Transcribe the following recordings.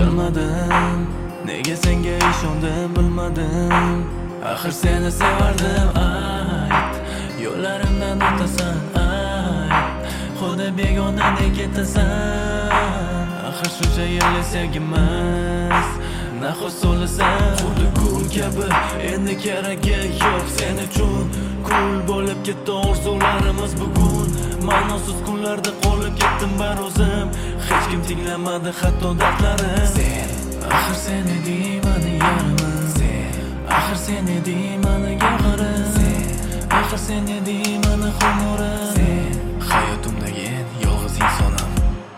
bilmadim, nega senga ishondim bilmadim. Axir seni sevardim, ayt, yo'llarimdan o'tasan, ayt, xudo begonadek ketasan. Axir shuncha yillik sevgimiz nahot so'lisan, xuddi gul kabi endi keragi yo'q sen uchun. Kul bo'lib ketdi orzularimiz bugun, ma'nosiz kunlarda qolib ketdim bar o'zim. Hech kim tinglamadi hatto dardlarim. Sen, axir sen eding mani yarimim. Sen, axir sen eding mani gavharim. Sen, axir sen eding mani xumorim. Sen, hayotimdagi eng yolg'iz insonim.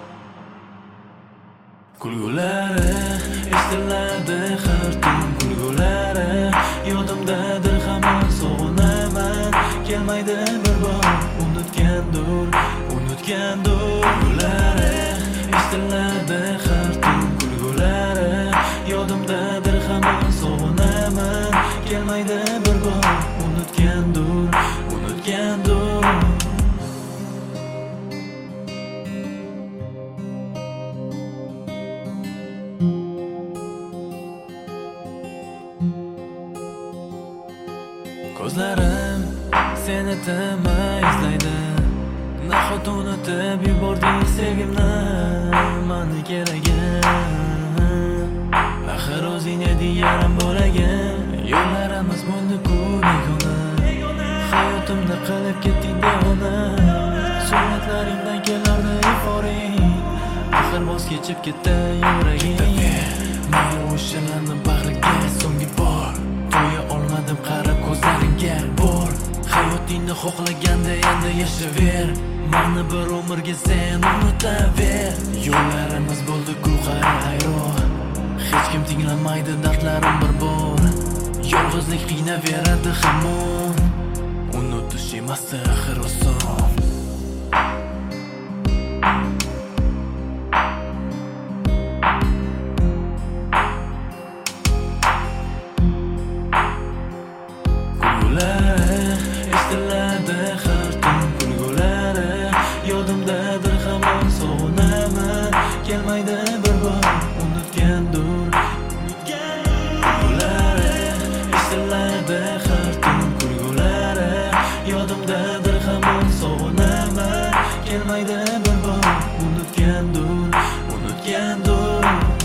Kulgulari estiladi har tun, kulgulari yodimdadir hamon. Sog'inaman, kelmaydi bir bor, unutgandur. Kulgulari estiladi har tun, kulgulari yodimdadir hamon. Sog'inaman, kelmaydi bir bor, unutgandur. Ko'zlarim seni tinmay izlaydi, nahot unutib yubording sevgimni, mani keragim. Axir o'zing eding yarim bo'lagim, yo'llarimiz bo'ldi-ku begona. Hayotimda qilib ketding devona, suratlaringdan kelardi euforiya. Axir voz kechib ketdi yuragim. Men o'shalarni bag'riga so'nggi bor to'ya olmadim qarab ko'zlaringga bor. Hayotingni xohlaganda endi yashayver, mani bir umrga sen unutaver. Yo'llarimiz bo'ldi-ku hayron, hech kim tinglamaydi dardlarim bir bor. Yolg'izlik qiynaveradi hamon, unutish emas axir oson. Estiladi har tun, kulgulari yodimdadir hamon. Sog'inaman, kelmaydi bir bor, unutgandur. Kulgulari estiladi har tun, kulgulari yodimdadir hamon. Sog'inaman, kelmaydi bir bor, unutgandur.